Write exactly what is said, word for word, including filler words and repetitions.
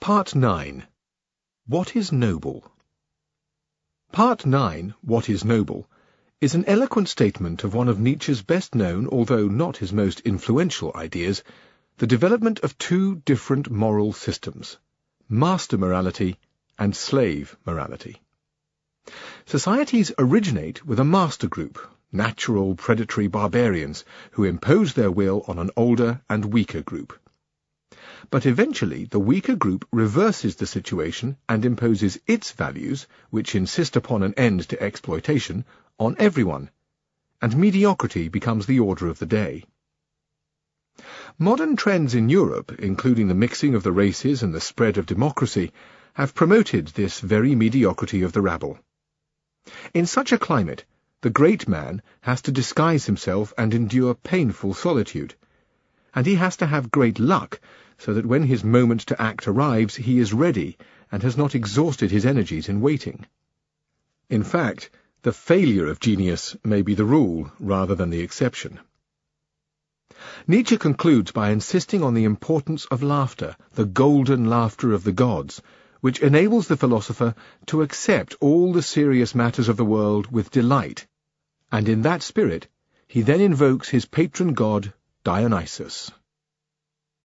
Part nine. What is noble? Part nine, What is noble, is an eloquent statement of one of Nietzsche's best-known, although not his most influential ideas, the development of two different moral systems, master morality and slave morality. Societies originate with a master group, natural predatory barbarians, who impose their will on an older and weaker group. But eventually the weaker group reverses the situation and imposes its values, which insist upon an end to exploitation, on everyone, and mediocrity becomes the order of the day. Modern trends in Europe, including the mixing of the races and the spread of democracy, have promoted this very mediocrity of the rabble. In such a climate, the great man has to disguise himself and endure painful solitude, and he has to have great luck, so that when his moment to act arrives, he is ready and has not exhausted his energies in waiting. In fact, the failure of genius may be the rule rather than the exception. Nietzsche concludes by insisting on the importance of laughter, the golden laughter of the gods, which enables the philosopher to accept all the serious matters of the world with delight, and in that spirit he then invokes his patron god Dionysus.